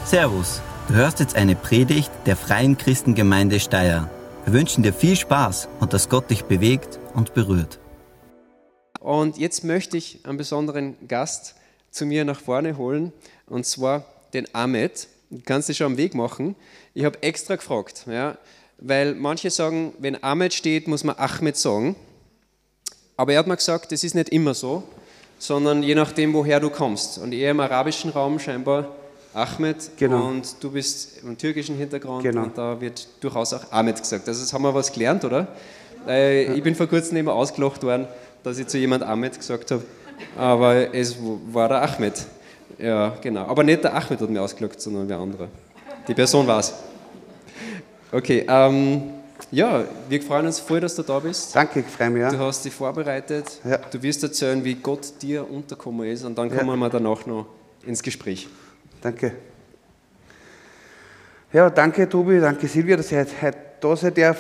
Servus, du hörst jetzt eine Predigt der Freien Christengemeinde Steyr. Wir wünschen dir viel Spaß und dass Gott dich bewegt und berührt. Und jetzt möchte ich einen besonderen Gast zu mir nach vorne holen, und zwar den Ahmed. Du kannst dich schon am Weg machen. Ich habe extra gefragt, ja, weil manche sagen, wenn Ahmed steht, muss man Ahmed sagen. Aber er hat mir gesagt, das ist nicht immer so, sondern je nachdem, woher du kommst. Und eher im arabischen Raum scheinbar Ahmed, genau. Und du bist im türkischen Hintergrund, genau. Und da wird durchaus auch Ahmed gesagt. Also das haben wir was gelernt, oder? Ich bin vor kurzem immer ausgelacht worden, dass ich zu jemand Ahmed gesagt habe, aber es war der Ahmed. Ja, genau. Aber nicht der Ahmed hat mir ausgelacht, sondern wer andere. Die Person war es. Okay, ja, wir freuen uns voll, dass du da bist. Danke, ich freue mich. Ja. Du hast dich vorbereitet, ja. Du wirst erzählen, wie Gott dir untergekommen ist, und dann kommen wir danach noch ins Gespräch. Danke. Ja, danke Tobi, danke Silvia, dass ich heute da sein darf.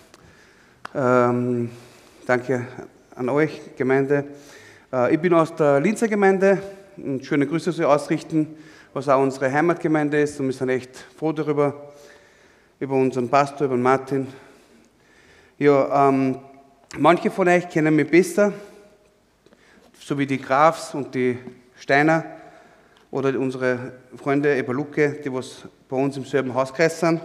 Danke an euch, Gemeinde. Ich bin aus der Linzer Gemeinde. Schöne Grüße soll ausrichten, was auch unsere Heimatgemeinde ist. Und wir sind echt froh darüber, über unseren Pastor, über Martin. Ja, manche von euch kennen mich besser, so wie die Grafs und die Steiner oder unsere Freunde Eberlucke, die was bei uns im selben Hauskreis sind.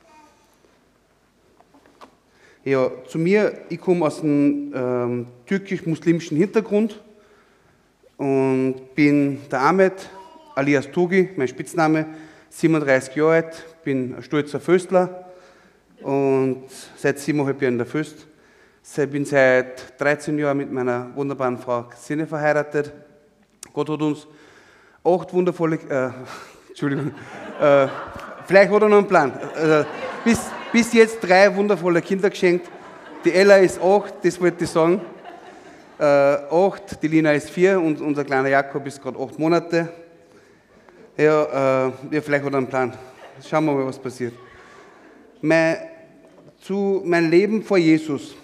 Ja, zu mir, ich komme aus einem türkisch-muslimischen Hintergrund und bin der Ahmed, alias Togi, mein Spitzname, 37 Jahre alt, bin ein stolzer Föstler und seit 7,5 Jahren in der Föst. Ich bin seit 13 Jahren mit meiner wunderbaren Frau Christine verheiratet. Gott hat uns 8 wundervolle, Entschuldigung, vielleicht hat er noch einen Plan. Bis jetzt 3 wundervolle Kinder geschenkt. Die Ella ist 8, das wollte ich sagen. 8, die Lina ist 4 und unser kleiner Jakob ist gerade 8 Monate. Ja, vielleicht hat er einen Plan. Schauen wir mal, was passiert. Mein Leben vor Jesus.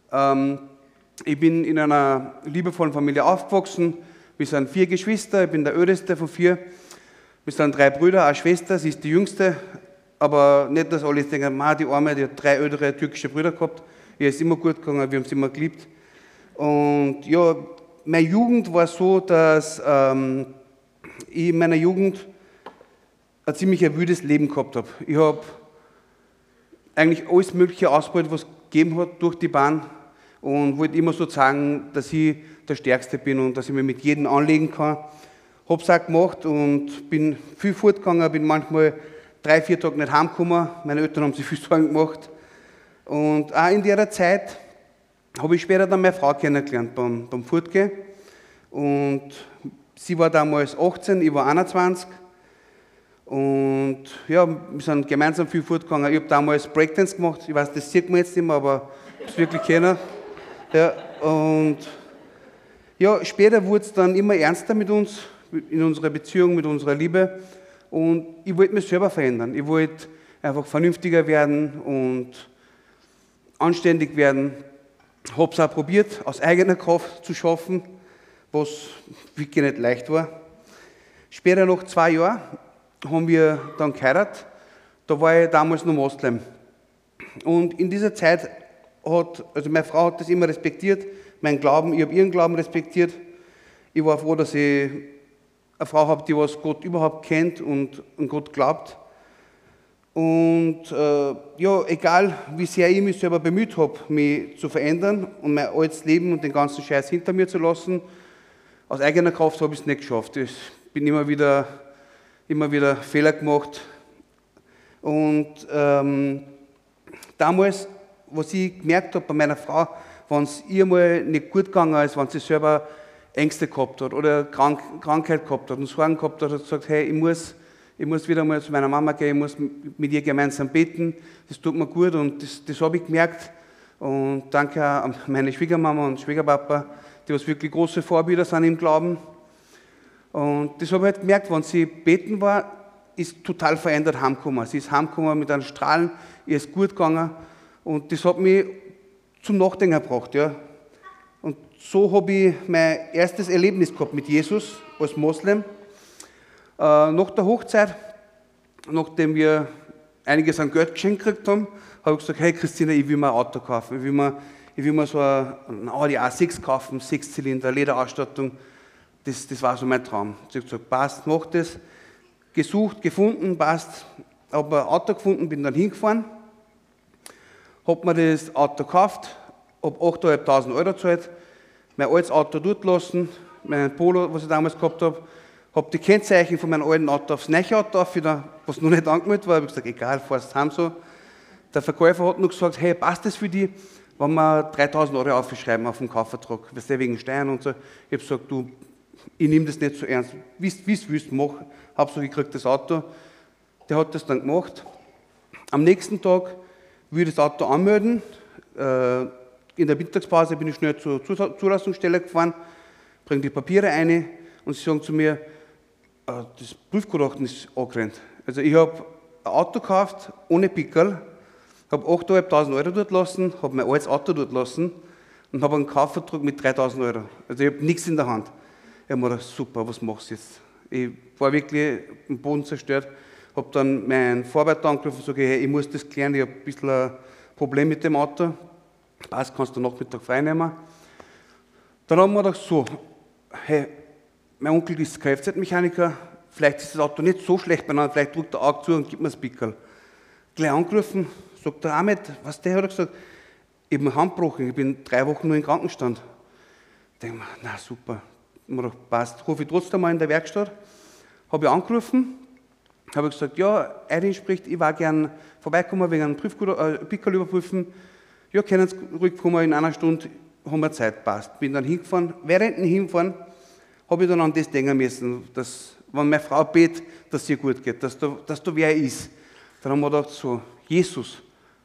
Ich bin in einer liebevollen Familie aufgewachsen. Wir sind 4 Geschwister, ich bin der älteste von 4. Wir sind 3 Brüder, eine Schwester, sie ist die jüngste. Aber nicht, dass alle denken, die Arme, die hat 3 ältere türkische Brüder gehabt. Ihr ist immer gut gegangen, wir haben sie immer geliebt. Und ja, meine Jugend war so, dass ich in meiner Jugend ein ziemlich wildes Leben gehabt habe. Ich habe eigentlich alles Mögliche ausprobiert, was es gegeben hat durch die Bahn, und wollte immer so sagen, dass ich der Stärkste bin und dass ich mich mit jedem anlegen kann. Habe es auch gemacht und bin viel fortgegangen, bin manchmal 3-4 Tage nicht heimgekommen. Meine Eltern haben sich viel Sorgen gemacht. Und auch in dieser Zeit habe ich später dann meine Frau kennengelernt beim Fortgehen. Und sie war damals 18, ich war 21. Und ja, wir sind gemeinsam viel fortgegangen. Ich habe damals Breakdance gemacht. Ich weiß, das sieht man jetzt nicht mehr, aber das wirklich kennen. Ja, und ja, später wurde es dann immer ernster mit uns, in unserer Beziehung, mit unserer Liebe. Und ich wollte mich selber verändern. Ich wollte einfach vernünftiger werden und anständig werden. Ich habe es auch probiert, aus eigener Kraft zu schaffen, was wirklich nicht leicht war. Später, nach 2 Jahren, haben wir dann geheiratet. Da war ich damals noch Moslem. Und in dieser Zeit also meine Frau hat das immer respektiert, mein Glauben, ich habe ihren Glauben respektiert. Ich war froh, dass ich eine Frau habe, die was Gott überhaupt kennt und an Gott glaubt. Und ja, egal wie sehr ich mich selber bemüht habe, mich zu verändern und mein altes Leben und den ganzen Scheiß hinter mir zu lassen, aus eigener Kraft habe ich es nicht geschafft. Ich bin immer wieder Fehler gemacht. Und damals, was ich gemerkt habe bei meiner Frau, wenn es ihr mal nicht gut gegangen ist, wenn sie selber Ängste gehabt hat oder Krankheit gehabt hat und Sorgen gehabt hat, hat sie gesagt, hey, ich muss wieder mal zu meiner Mama gehen, ich muss mit ihr gemeinsam beten, das tut mir gut, und das habe ich gemerkt. Und danke auch an meine Schwiegermama und Schwiegerpapa, die was wirklich große Vorbilder sind im Glauben. Und das habe ich halt gemerkt, wenn sie beten war, ist total verändert heimgekommen. Sie ist heimgekommen mit einem Strahlen, ihr ist gut gegangen, und das hat mich zum Nachdenken gebracht. Ja. Und so habe ich mein erstes Erlebnis gehabt mit Jesus als Moslem. Nach der Hochzeit nachdem wir einiges an Geld geschenkt gekriegt haben, habe ich gesagt, hey Christina, ich will mir ein Auto kaufen. Ich will mir so ein Audi A6 kaufen, 6-Zylinder, Lederausstattung. Das war so mein Traum. Ich habe gesagt, passt, mach das. Gesucht, gefunden, passt. Habe ein Auto gefunden, bin dann hingefahren. Habe mir das Auto gekauft, habe 8.500 Euro gezahlt, mein altes Auto dort lassen, mein Polo, was ich damals gehabt habe. Habe die Kennzeichen von meinem alten Auto aufs neue Auto auf, was noch nicht angemeldet war. Ich habe gesagt, egal, fahrst heim so. Der Verkäufer hat noch gesagt, hey, passt das für dich, wenn wir 3.000 Euro aufschreiben auf dem Kaufvertrag, weißt du, wegen Steuern und so. Ich habe gesagt, du, ich nehme das nicht so ernst, wie du willst, mach. Hauptsache ich kriege das Auto. Der hat das dann gemacht. Am nächsten Tag will ich das Auto anmelden. In der Mittagspause bin ich schnell zur Zulassungsstelle gefahren, bringe die Papiere ein und sie sagen zu mir, das Prüfgutachten ist angerannt. Also ich habe ein Auto gekauft, ohne Pickerl, habe 8.500 Euro dort lassen, habe mein altes Auto dort lassen und habe einen Kaufvertrag mit 3.000 Euro. Also ich habe nichts in der Hand. Ich habe mir gedacht, super, was machst du jetzt? Ich war wirklich am Boden zerstört, habe dann meinen Vorarbeiter angerufen und gesagt, hey, ich muss das klären, ich habe ein bisschen ein Problem mit dem Auto. Passt, kannst du Nachmittag frei nehmen. Dann haben wir gedacht, so, hey, mein Onkel ist Kfz-Mechaniker, vielleicht ist das Auto nicht so schlecht beieinander, vielleicht drückt er Auge zu und gibt mir das Pickerl. Gleich angerufen, sagt der Ahmed, was der hat gesagt, ich habe einen Handbruch, ich bin 3 Wochen nur im Krankenstand. Ich denke mir, na super, ich habe gedacht, passt, rufe ich trotzdem mal in der Werkstatt. Habe ich angerufen, habe gesagt, ja, Eidin spricht, ich war gern vorbeikommen wegen einem Pickerl überprüfen. Ja, können Sie ruhig kommen, in einer Stunde haben wir Zeit, passt. Bin dann hingefahren, während dem Hinfahren habe ich dann an das denken müssen, dass, wenn meine Frau betet, dass es ihr gut geht, dass da wer ist. Dann haben wir gedacht, so, Jesus,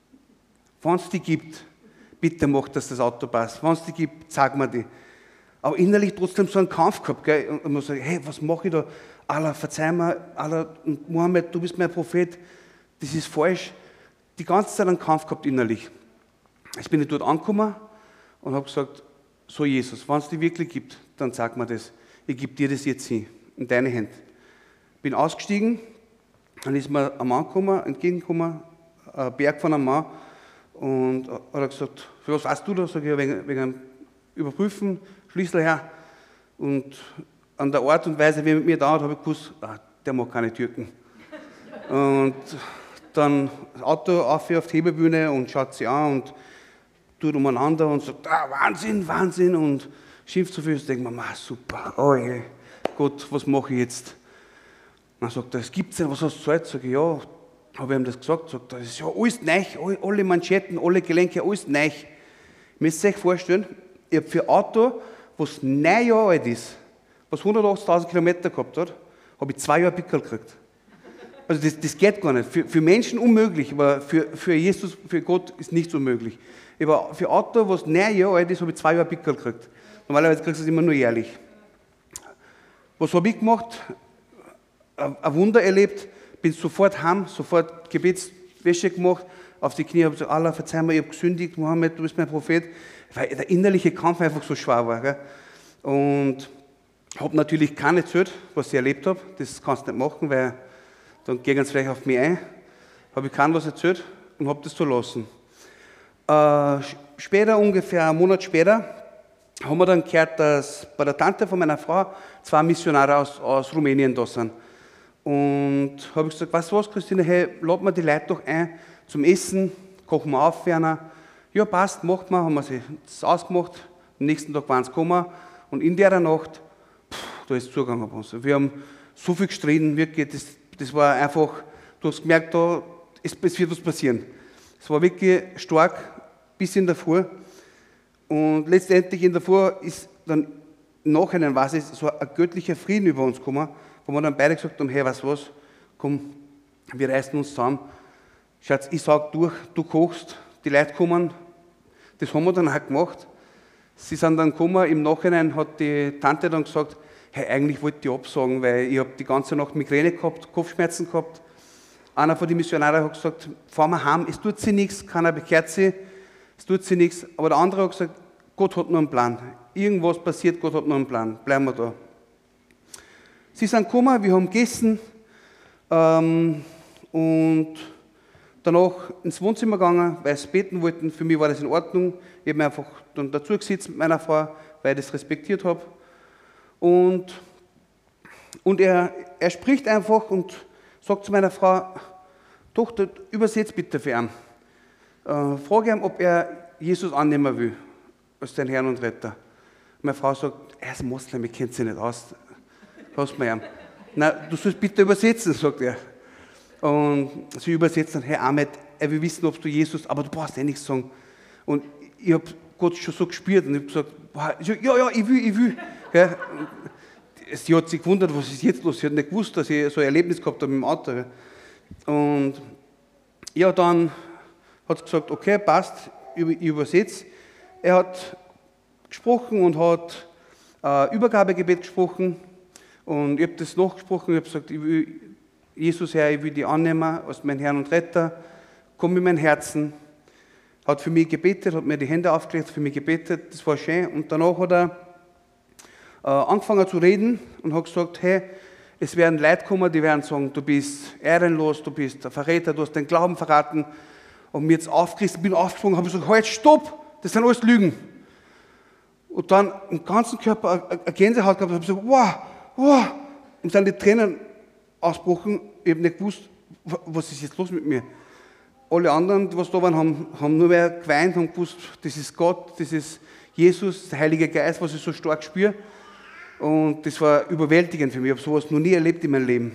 wenn es die gibt, bitte mach, dass das Auto passt. Wenn es die gibt, sag mir die. Aber innerlich trotzdem so einen Kampf gehabt, gell? Und man sagt, hey, was mache ich da? Allah, verzeih mir, Allah, Mohammed, du bist mein Prophet, das ist falsch. Die ganze Zeit einen Kampf gehabt innerlich. Jetzt bin ich dort angekommen und habe gesagt, so Jesus, wenn es die wirklich gibt, dann sag mir das. Ich gebe dir das jetzt hin, in deine Hände. Bin ausgestiegen, dann ist mir ein Mann entgegengekommen, ein Berg von einem Mann, und hat gesagt, für was weißt du da? Sag ich, ja, wegen einem Überprüfen, Schlüssel her. Und an der Art und Weise, wie er mit mir da hat, habe ich gewusst, der mag keine Türken. Und dann das Auto auf die Hebebühne und schaut sie an und tut umeinander und sagt, Wahnsinn, Wahnsinn, und schimpft so viel. Ich denke mir, super, oh je, Gott, was mache ich jetzt? Dann sagt er, es gibt's denn, was hast du gezahlt? Sag ich, ja, habe ich ihm das gesagt, sagt er, das ist ja alles neu, alle Manschetten, alle Gelenke, alles neu. Ihr müsst euch vorstellen, ich habe für ein Auto, was 9 Jahre alt ist, was 180.000 Kilometer gehabt hat, habe ich 2 Jahre Pickerl gekriegt. Also das geht gar nicht. Für Menschen unmöglich, aber für Jesus, für Gott ist nichts unmöglich. Aber für ein Auto, was 9 Jahre alt ist, habe ich 2 Jahre Pickerl gekriegt. Normalerweise kriegst du es immer nur jährlich. Was habe ich gemacht? Ein Wunder erlebt, bin sofort heim, sofort Gebetswäsche gemacht, auf die Knie, habe gesagt, Allah, verzeih mir, ich habe gesündigt, Mohammed, du bist mein Prophet, weil der innerliche Kampf einfach so schwer war. Gell? Und habe natürlich keine erzählt, was ich erlebt habe, das kannst du nicht machen, weil dann gehen sie vielleicht auf mich ein. Habe ich keinem was erzählt und habe das so lassen. Später, ungefähr einen Monat später, haben wir dann gehört, dass bei der Tante von meiner Frau 2 Missionare aus Rumänien da sind. Und habe ich gesagt, weißt du was, Christine, hey, lad mir die Leute doch ein zum Essen, kochen wir auf, Werner. Ja, passt, macht man, haben wir sich das ausgemacht. Am nächsten Tag waren sie gekommen und in der Nacht, da ist Zugang auf uns. Wir haben so viel gestritten, wirklich, das war einfach, du hast gemerkt, es wird was passieren. Es war wirklich stark, bis in der Früh. Und letztendlich in der Früh ist dann im Nachhinein so ein göttlicher Frieden über uns gekommen, wo wir dann beide gesagt haben, hey, weißt du was, komm, wir reißen uns zusammen. Schatz, ich sage durch, du kochst, die Leute kommen. Das haben wir dann auch gemacht. Sie sind dann gekommen, im Nachhinein hat die Tante dann gesagt, hey, eigentlich wollte ich absagen, weil ich habe die ganze Nacht Migräne gehabt, Kopfschmerzen gehabt. Einer von den Missionaren hat gesagt, fahren wir heim, es tut sich nichts, keiner bekehrt sich, es tut sich nichts. Aber der andere hat gesagt, Gott hat nur einen Plan. Irgendwas passiert, Gott hat nur einen Plan, bleiben wir da. Sie sind gekommen, wir haben gegessen, und danach ins Wohnzimmer gegangen, weil sie beten wollten. Für mich war das in Ordnung. Ich habe mich einfach dann dazu gesetzt mit meiner Frau, weil ich das respektiert habe. Und er spricht einfach und sagt zu meiner Frau, Tochter, übersetzt bitte für ihn. Frage ihn, ob er Jesus annehmen will, als den Herrn und Retter. Meine Frau sagt, er ist Moslem, ich kenne sich nicht aus. Lass mal ihm. Nein, du sollst bitte übersetzen, sagt er. Und sie übersetzt dann, Herr Ahmed, er will wissen, ob du Jesus, aber du brauchst eh nichts sagen. Und ich habe Gott schon so gespürt und ich habe gesagt, ja, ich will. Ja. Sie hat sich gewundert, was ist jetzt los? Sie hat nicht gewusst, dass ich so ein Erlebnis gehabt habe im Auto. Und ja, dann hat sie gesagt, okay, passt, ich übersetze. Er hat gesprochen und hat Übergabegebet gesprochen. Und ich habe das nachgesprochen, ich habe gesagt, ich will, Jesus, Herr, ich will dich annehmen als mein Herrn und Retter. Komm in mein Herzen. Hat für mich gebetet, hat mir die Hände aufgelegt, für mich gebetet, das war schön. Und danach hat er angefangen zu reden und hat gesagt, hey, es werden Leute kommen, die werden sagen, du bist ehrenlos, du bist ein Verräter, du hast den Glauben verraten. Und mir jetzt aufgerissen, bin aufgesprungen, habe gesagt, halt, stopp, das sind alles Lügen. Und dann im ganzen Körper eine Gänsehaut gehabt, habe gesagt, wow. Und dann die Tränen ausgebrochen, ich habe nicht gewusst, was ist jetzt los mit mir. Alle anderen, die was da waren, haben nur mehr geweint, haben gewusst, das ist Gott, das ist Jesus, der Heilige Geist, was ich so stark spüre. Und das war überwältigend für mich. Ich habe sowas noch nie erlebt in meinem Leben.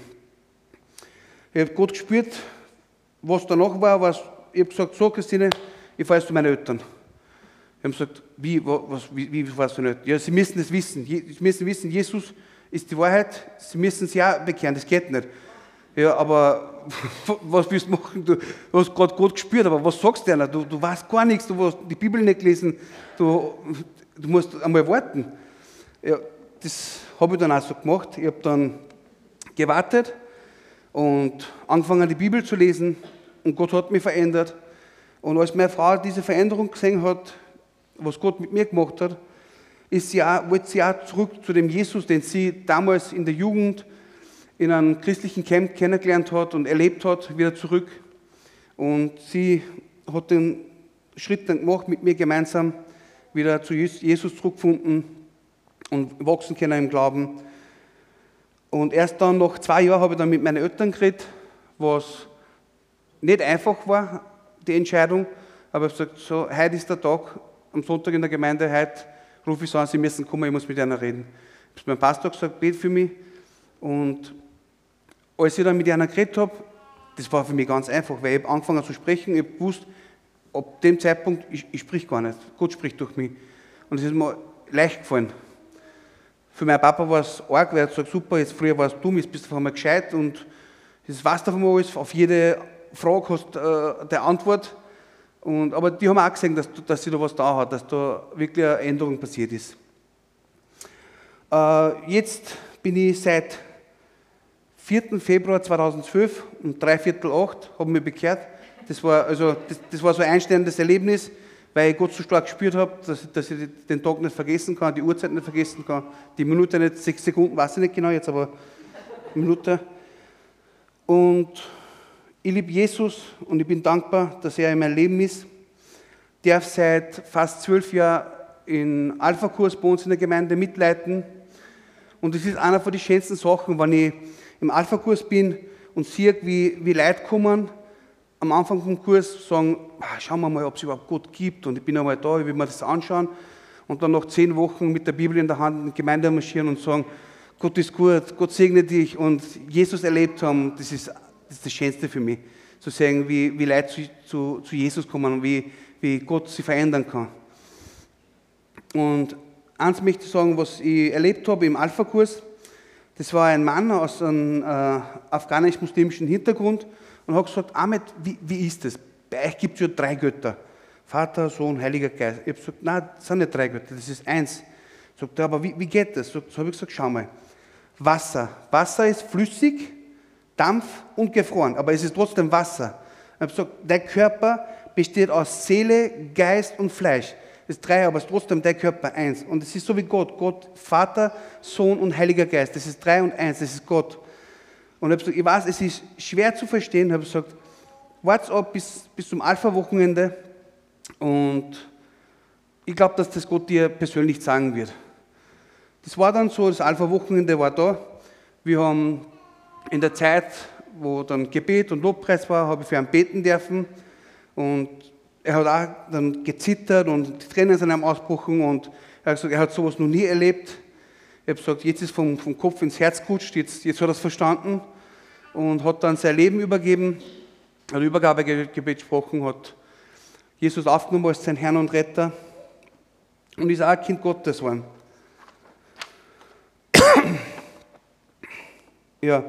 Ich habe Gott gespürt, was danach war, ich habe gesagt, so Christine, ich fahre jetzt zu meinen Eltern. Ich habe gesagt, wie fahrst du nicht? Ja, sie müssen es wissen. Sie müssen wissen, Jesus ist die Wahrheit, sie müssen es ja bekehren, das geht nicht. Ja, aber was willst du machen? Du hast gerade Gott gespürt, aber was sagst du denn? Du weißt gar nichts, du hast die Bibel nicht gelesen, du musst einmal warten. Ja, das habe ich dann auch so gemacht. Ich habe dann gewartet und angefangen, die Bibel zu lesen und Gott hat mich verändert. Und als meine Frau diese Veränderung gesehen hat, was Gott mit mir gemacht hat, wollte sie auch zurück zu dem Jesus, den sie damals in der Jugend in einem christlichen Camp kennengelernt hat und erlebt hat, wieder zurück. Und sie hat den Schritt dann gemacht, mit mir gemeinsam wieder zu Jesus zurückgefunden und wachsen können im Glauben. Und erst dann, nach 2 Jahren, habe ich dann mit meinen Eltern geredet, was nicht einfach war, die Entscheidung. Aber ich habe gesagt, so, heute ist der Tag, am Sonntag in der Gemeinde, heute rufe ich so an, sie müssen kommen, ich muss mit einer reden. Ich habe meinem Pastor gesagt, bet für mich. Und als ich dann mit einer geredet habe, das war für mich ganz einfach, weil ich habe angefangen zu sprechen, ich habe gewusst, ab dem Zeitpunkt, ich sprich gar nicht, Gott spricht durch mich. Und es ist mir leicht gefallen. Für meinen Papa war es arg, weil er sagt, super, jetzt früher warst du dumm, jetzt bist du auf einmal gescheit und das weißt du auf einmal alles, auf jede Frage hast du die Antwort. Aber die haben auch gesehen, dass sie da was da hat, dass da wirklich eine Änderung passiert ist. Jetzt bin ich seit 4. Februar 2012 um 7:45 habe mich bekehrt. Das war so ein einsteigendes Erlebnis, weil ich Gott so stark gespürt habe, dass ich den Tag nicht vergessen kann, die Uhrzeit nicht vergessen kann, die Minute nicht, 6 Sekunden, weiß ich nicht genau jetzt, aber Minute. Und ich liebe Jesus und ich bin dankbar, dass er in meinem Leben ist. Ich darf seit fast 12 Jahren in Alpha-Kurs bei uns in der Gemeinde mitleiten. Und das ist einer von den schönsten Sachen, wenn ich im Alpha-Kurs bin und sehe, wie Leute kommen, am Anfang vom Kurs sagen, schauen wir mal, ob es überhaupt Gott gibt. Und ich bin einmal da, ich will mir das anschauen. Und dann nach 10 Wochen mit der Bibel in der Hand in die Gemeinde marschieren und sagen, Gott ist gut, Gott segne dich und Jesus erlebt haben, das ist das Schönste für mich. Zu sehen, wie Leute zu Jesus kommen und wie Gott sie verändern kann. Und eins möchte ich sagen, was ich erlebt habe im Alpha-Kurs. Das war ein Mann aus einem afghanisch-muslimischen Hintergrund und hat gesagt, Ahmed, wie ist das? Bei euch gibt es ja 3 Götter. Vater, Sohn, Heiliger Geist. Ich habe gesagt, nein, das sind nicht 3 Götter, das ist 1. Sagt er, aber wie geht das? So habe ich gesagt, schau mal. Wasser. Wasser ist flüssig, Dampf und gefroren, aber es ist trotzdem Wasser. Ich habe gesagt, dein Körper besteht aus Seele, Geist und Fleisch. Das ist 3, aber es ist trotzdem der Körper 1. Und es ist so wie Gott. Gott, Vater, Sohn und Heiliger Geist. Das ist 3 und 1, das ist Gott. Und ich habe gesagt, ich weiß, es ist schwer zu verstehen. Ich habe gesagt, wart's ab bis zum Alpha-Wochenende und ich glaube, dass das Gott dir persönlich sagen wird. Das war dann so, das Alpha-Wochenende war da. Wir haben in der Zeit, wo dann Gebet und Lobpreis war, habe ich für ihn beten dürfen. Und er hat auch dann gezittert und die Tränen sind ihm ausgebrochen und er hat gesagt, er hat sowas noch nie erlebt. Ich habe gesagt, jetzt ist vom Kopf ins Herz gerutscht, jetzt hat er es verstanden und hat dann sein Leben übergeben, hat Übergabegebet gesprochen, hat Jesus aufgenommen als sein Herrn und Retter und ist auch ein Kind Gottes geworden. Ja,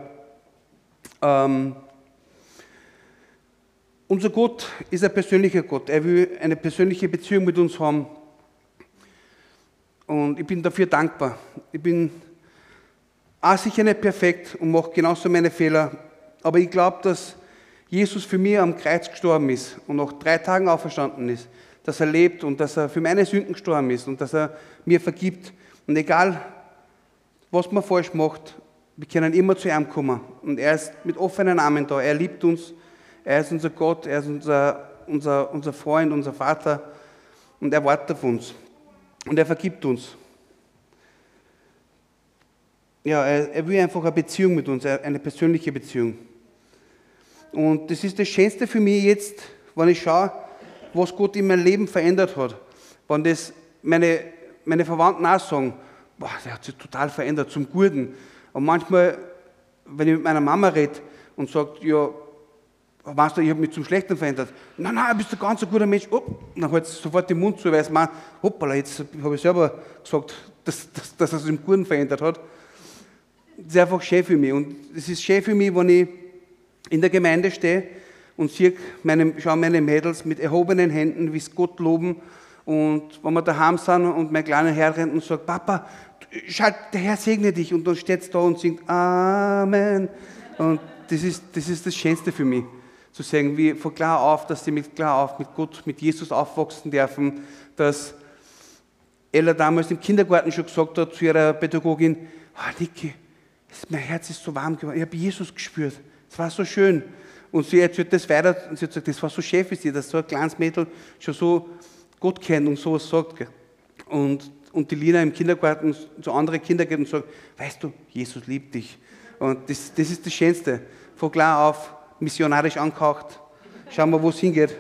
unser Gott ist ein persönlicher Gott. Er will eine persönliche Beziehung mit uns haben. Und ich bin dafür dankbar. Ich bin auch sicher nicht perfekt und mache genauso meine Fehler. Aber ich glaube, dass Jesus für mich am Kreuz gestorben ist und nach 3 Tagen auferstanden ist. Dass er lebt und dass er für meine Sünden gestorben ist und dass er mir vergibt. Und egal, was man falsch macht, wir können immer zu ihm kommen. Und er ist mit offenen Armen da. Er liebt uns. Er ist unser Gott. Er ist unser Freund, unser Vater. Und er wartet auf uns. Und er vergibt uns. Ja, er will einfach eine Beziehung mit uns, eine persönliche Beziehung. Und das ist das Schönste für mich jetzt, wenn ich schaue, was Gott in meinem Leben verändert hat. Wenn das meine Verwandten auch sagen, boah, der hat sich total verändert, zum Guten. Und manchmal, wenn ich mit meiner Mama rede und sage, ja, weißt du, ich habe mich zum Schlechten verändert. Nein, du bist ein ganz guter Mensch. Oh, dann halt sofort den Mund zu, weil es meint, hoppala, jetzt habe ich selber gesagt, dass er sich im Guten verändert hat. Das ist einfach schön für mich. Und es ist schön für mich, wenn ich in der Gemeinde stehe und schaue meine Mädels mit erhobenen Händen, wie sie Gott loben. Und wenn wir daheim sind und mein kleiner Herr rennt und sagt, Papa, schau, der Herr segne dich. Und dann steht es da und singt Amen. Und das ist das Schönste für mich. Zu sagen, wie von klar auf, dass sie mit Gott, mit Jesus aufwachsen dürfen, dass Ella damals im Kindergarten schon gesagt hat zu ihrer Pädagogin, Niki, mein Herz ist so warm geworden, ich habe Jesus gespürt, es war so schön. Und sie erzählt das weiter und sie hat gesagt, das war so schön für sie, dass so ein kleines Mädel schon so Gott kennt und sowas sagt. Und die Lina im Kindergarten zu anderen Kindern geht und sagt, weißt du, Jesus liebt dich. Und das ist das Schönste. Von klar auf, missionarisch angehaucht. Schauen wir, wo es hingeht.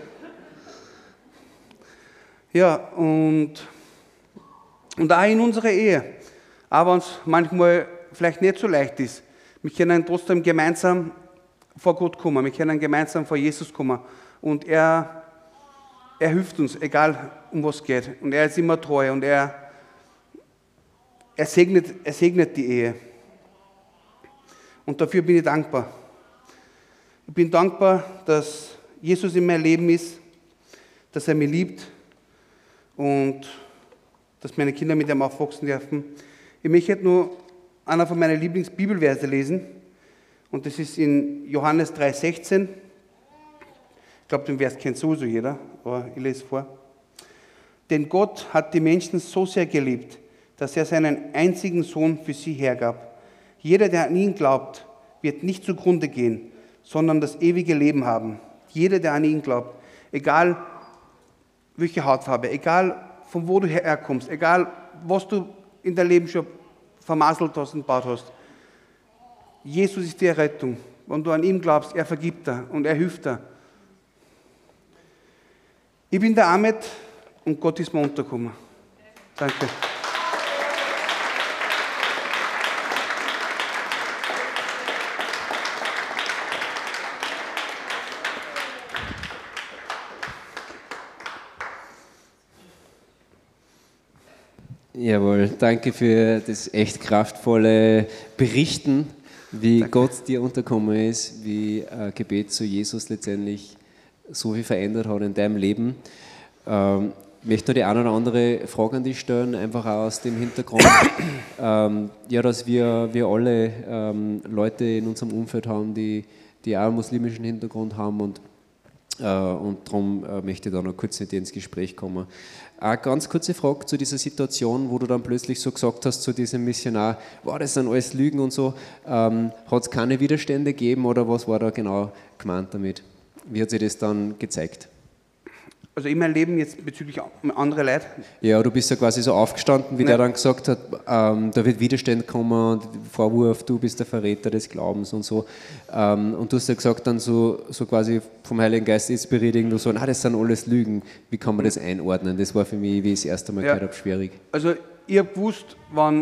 Ja, und auch in unserer Ehe, auch wenn es manchmal vielleicht nicht so leicht ist, wir können trotzdem gemeinsam vor Gott kommen, wir können gemeinsam vor Jesus kommen. Und er hilft uns, egal um was es geht. Und er ist immer treu und er segnet die Ehe. Und dafür bin ich dankbar. Ich bin dankbar, dass Jesus in meinem Leben ist, dass er mich liebt und dass meine Kinder mit ihm aufwachsen dürfen. Ich möchte nur einer von meinen Lieblingsbibelverse lesen und das ist in Johannes 3,16. Ich glaube, den Vers kennt sowieso jeder, aber ich lese vor. Denn Gott hat die Menschen so sehr geliebt, dass er seinen einzigen Sohn für sie hergab. Jeder, der an ihn glaubt, wird nicht zugrunde gehen, sondern das ewige Leben haben. Jeder, der an ihn glaubt, egal welche Hautfarbe, egal von wo du herkommst, egal was du in deinem Leben schon vermasselt hast und gebaut hast. Jesus ist die Errettung. Wenn du an ihn glaubst, er vergibt dir und er hilft dir. Ich bin der Ahmed und Gott ist mir untergekommen. Danke. Jawohl, danke für das echt kraftvolle Berichten, wie Danke. Gott dir untergekommen ist, wie Gebet zu Jesus letztendlich so viel verändert hat in deinem Leben. Ich möchte noch die eine oder andere Frage an dich stellen, einfach auch aus dem Hintergrund, dass wir alle Leute in unserem Umfeld haben, die auch einen muslimischen Hintergrund haben und Und darum möchte ich da noch kurz mit dir ins Gespräch kommen. Eine ganz kurze Frage zu dieser Situation, wo du dann plötzlich so gesagt hast zu diesem Missionar, wow, das sind alles Lügen und so. Hat es keine Widerstände gegeben oder was war da genau gemeint damit? Wie hat sich das dann gezeigt? Also in meinem Leben jetzt bezüglich anderer Leute. Ja, du bist ja quasi so aufgestanden, wie der dann gesagt hat, da wird Widerstand kommen, Vorwurf, du bist der Verräter des Glaubens und so. Und du hast ja gesagt dann so quasi vom Heiligen Geist inspiriert, irgendwo so, das sind alles Lügen. Wie kann man das einordnen? Das war für mich, wie ich das erste Mal gehört habe, schwierig. Also ich habe gewusst,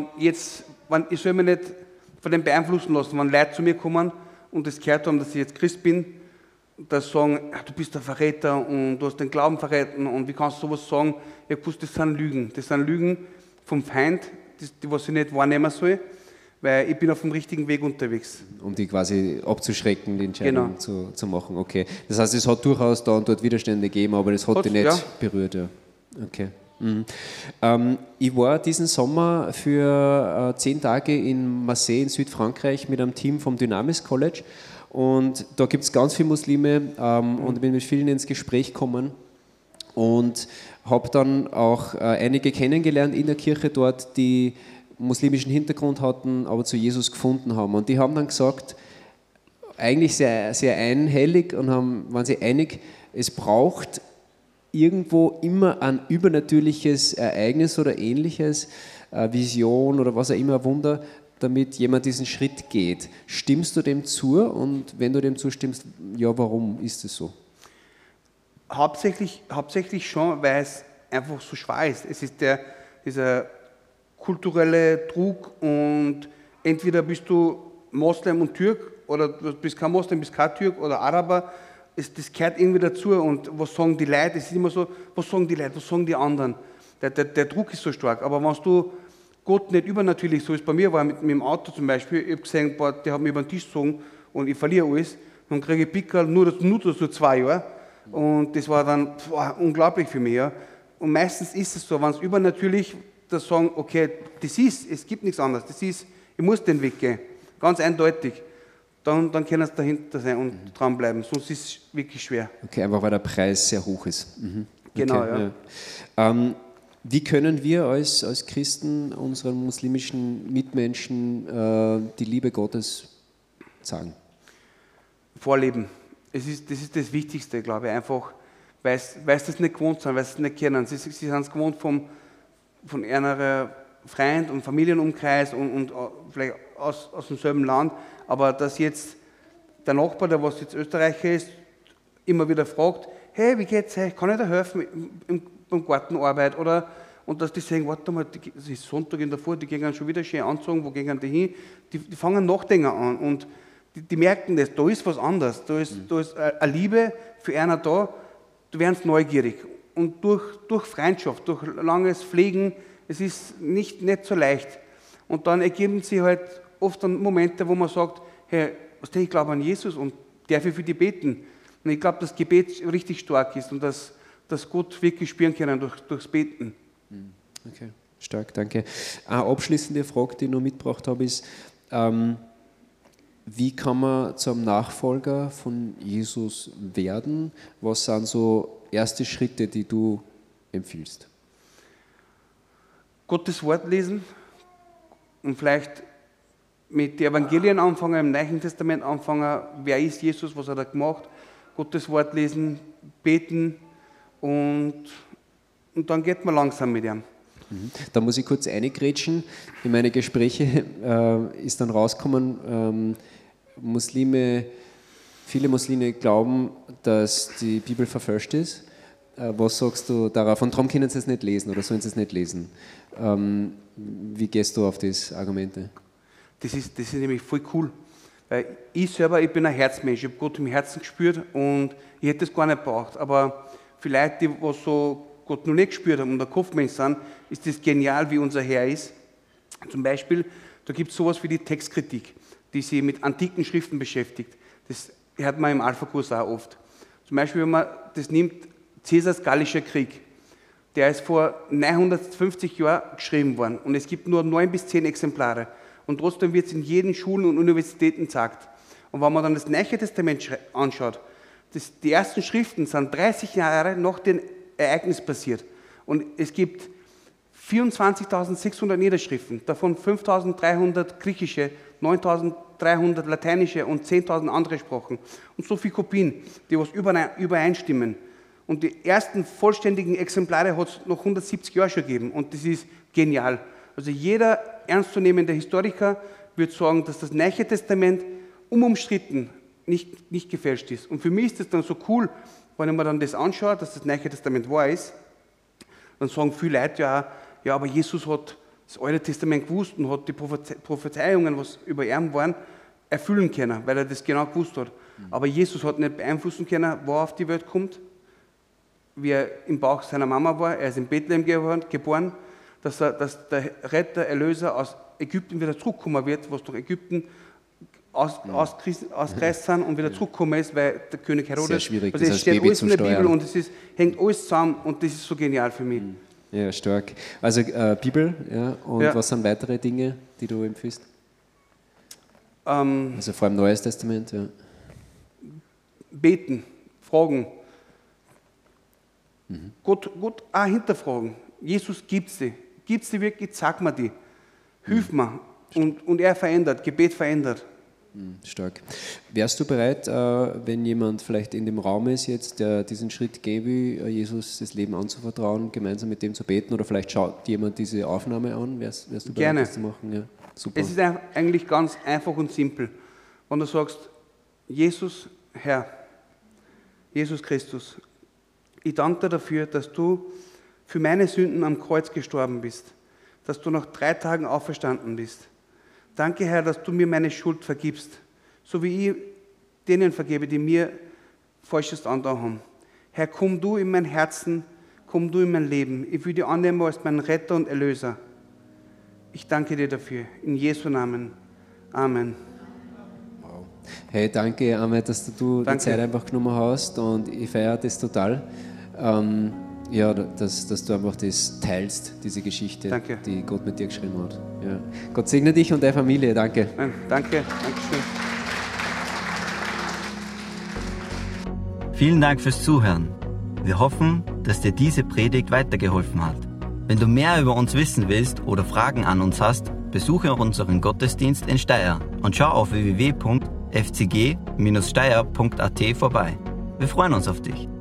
ich soll mich nicht von dem beeinflussen lassen, wenn Leute zu mir kommen und das gehört haben, dass ich jetzt Christ bin, dass sagen, du bist der Verräter und du hast den Glauben verraten und wie kannst du sowas sagen? Ich habe gewusst, das sind Lügen. Das sind Lügen vom Feind, die was ich nicht wahrnehmen soll, weil ich bin auf dem richtigen Weg unterwegs. Um die quasi abzuschrecken, die Entscheidung zu machen. Okay. Das heißt, es hat durchaus da und dort Widerstände gegeben, aber das hat dich nicht berührt. Ja. Okay. Ich war diesen Sommer für 10 Tage in Marseille in Südfrankreich mit einem Team vom Dynamis College. Und da gibt es ganz viele Muslime und ich bin mit vielen ins Gespräch gekommen und habe dann auch einige kennengelernt in der Kirche dort, die muslimischen Hintergrund hatten, aber zu Jesus gefunden haben. Und die haben dann gesagt, eigentlich sehr, sehr einhellig und waren sich einig, es braucht irgendwo immer ein übernatürliches Ereignis oder ähnliches, Vision oder was auch immer, Wunder, damit jemand diesen Schritt geht. Stimmst du dem zu? Und wenn du dem zustimmst, ja, warum ist es so? Hauptsächlich schon, weil es einfach so schwer ist. Es ist dieser kulturelle Druck und entweder bist du Moslem und Türk oder du bist kein Moslem, bist kein Türk oder Araber. Das gehört irgendwie dazu. Und was sagen die Leute? Es ist immer so, was sagen die Leute, was sagen die anderen? Der Druck ist so stark. Aber wenn du Gott nicht übernatürlich, so ist bei mir war mit dem Auto zum Beispiel, ich habe gesehen, der hat mich über den Tisch gezogen und ich verliere alles, dann kriege ich Pickel, nur so 2 Jahre und das war dann unglaublich für mich. Ja. Und meistens ist es so, wenn es übernatürlich, das sagen, okay, es gibt nichts anderes, ich muss den Weg gehen, ganz eindeutig, dann können sie dahinter sein und dranbleiben, sonst ist es wirklich schwer. Okay, einfach weil der Preis sehr hoch ist. Genau, okay, ja. Wie können wir als Christen unseren muslimischen Mitmenschen die Liebe Gottes sagen? Vorleben. Das ist das Wichtigste, glaube ich, einfach, weil sie das nicht gewohnt sind, weil sie es nicht kennen. Sie sind es gewohnt von einer Freund- und Familienumkreis und vielleicht aus demselben Land, aber dass jetzt der Nachbar, der was jetzt Österreicher ist, immer wieder fragt, hey, wie geht's euch, kann ich dir helfen beim Gartenarbeit und dass die sagen, warte mal, es ist Sonntag in der Früh, die gehen schon wieder schön anzogen, wo gehen die hin? Die fangen nachdenken an und die merken das, da ist was anderes, da ist eine Liebe für einer da, du wirst neugierig und durch Freundschaft, durch langes Pflegen, es ist nicht so leicht und dann ergeben sich halt oft dann Momente, wo man sagt, hey, ich glaube an Jesus und darf ich für die beten? Und ich glaube, dass Gebet richtig stark ist und dass Gott wirklich spüren können durchs Beten. Okay, stark, danke. Eine abschließende Frage, die ich noch mitgebracht habe, ist, wie kann man zum Nachfolger von Jesus werden? Was sind so erste Schritte, die du empfiehlst? Gottes Wort lesen und vielleicht mit den Evangelien anfangen, im Neuen Testament anfangen, wer ist Jesus, was hat er gemacht, Gottes Wort lesen, beten und dann geht man langsam mit ihm. Da muss ich kurz reingrätschen. In meine Gespräche ist dann rausgekommen, viele Muslime glauben, dass die Bibel verfälscht ist. Was sagst du darauf? Und darum können sie es nicht lesen oder sollen sie es nicht lesen. Wie gehst du auf diese Argumente? Das ist nämlich voll cool. Weil ich bin ein Herzmensch, ich habe Gott im Herzen gespürt und ich hätte es gar nicht gebraucht. Aber vielleicht die, was so Gott noch nicht gespürt haben und ein Kopfmensch sind, ist das genial, wie unser Herr ist. Zum Beispiel, da gibt es sowas wie die Textkritik, die sich mit antiken Schriften beschäftigt. Das hört man im Alpha-Kurs auch oft. Zum Beispiel, wenn man das nimmt, Caesars Gallischer Krieg, der ist vor 950 Jahren geschrieben worden und es gibt nur 9 bis 10 Exemplare. Und trotzdem wird es in jeden Schulen und Universitäten gezeigt. Und wenn man dann das Neue Testament anschaut, Die ersten Schriften sind 30 Jahre nach dem Ereignis passiert. Und es gibt 24.600 Niederschriften, davon 5.300 griechische, 9.300 lateinische und 10.000 andere Sprachen. Und so viele Kopien, die was übereinstimmen. Und die ersten vollständigen Exemplare hat es noch 170 Jahre schon gegeben. Und das ist genial. Also jeder ernstzunehmende Historiker würde sagen, dass das Neue Testament unumstritten nicht gefälscht ist. Und für mich ist das dann so cool, wenn ich mir dann das anschaue, dass das Neue Testament wahr ist. Dann sagen viele Leute ja, aber Jesus hat das Alte Testament gewusst und hat die Prophezeiungen, was über ihn waren, erfüllen können, weil er das genau gewusst hat. Aber Jesus hat nicht beeinflussen können, wo er auf die Welt kommt, wie er im Bauch seiner Mama war. Er ist in Bethlehem geboren, dass der Retter, Erlöser aus Ägypten wieder zurückkommen wird, was durch Ägypten ausgereist sind und wieder zurückgekommen ist, weil der König Herodes... Sehr schwierig, also es steht alles in der Bibel und es hängt alles zusammen und das ist so genial für mich. Ja, stark. Also Bibel, ja, und was sind weitere Dinge, die du empfiehlst? Also vor allem Neues Testament, ja. Beten, fragen. Gott auch hinterfragen. Jesus gibt's die. Gibt's die wirklich? Sag mir die. Hilf mir. Und er verändert, Gebet verändert. Stark. Wärst du bereit, wenn jemand vielleicht in dem Raum ist jetzt, der diesen Schritt gehen will, Jesus das Leben anzuvertrauen, gemeinsam mit dem zu beten, oder vielleicht schaut jemand diese Aufnahme an? Wärst du bereit, Gerne. das zu machen? Ja, super. Es ist eigentlich ganz einfach und simpel. Wenn du sagst, Jesus, Herr, Jesus Christus, ich danke dir dafür, dass du für meine Sünden am Kreuz gestorben bist, dass du nach 3 Tagen auferstanden bist. Danke, Herr, dass du mir meine Schuld vergibst, so wie ich denen vergebe, die mir Falsches angetan haben. Herr, komm du in mein Herzen, komm du in mein Leben. Ich will dich annehmen als mein Retter und Erlöser. Ich danke dir dafür. In Jesu Namen. Amen. Wow. Hey, danke, Ahmed, dass du die Zeit einfach genommen hast, und ich feiere das total. Ja, dass du einfach das teilst, diese Geschichte, danke, die Gott mit dir geschrieben hat. Ja. Gott segne dich und deine Familie. Danke. Danke. Dankeschön. Vielen Dank fürs Zuhören. Wir hoffen, dass dir diese Predigt weitergeholfen hat. Wenn du mehr über uns wissen willst oder Fragen an uns hast, besuche unseren Gottesdienst in Steyr und schau auf www.fcg-steyr.at vorbei. Wir freuen uns auf dich.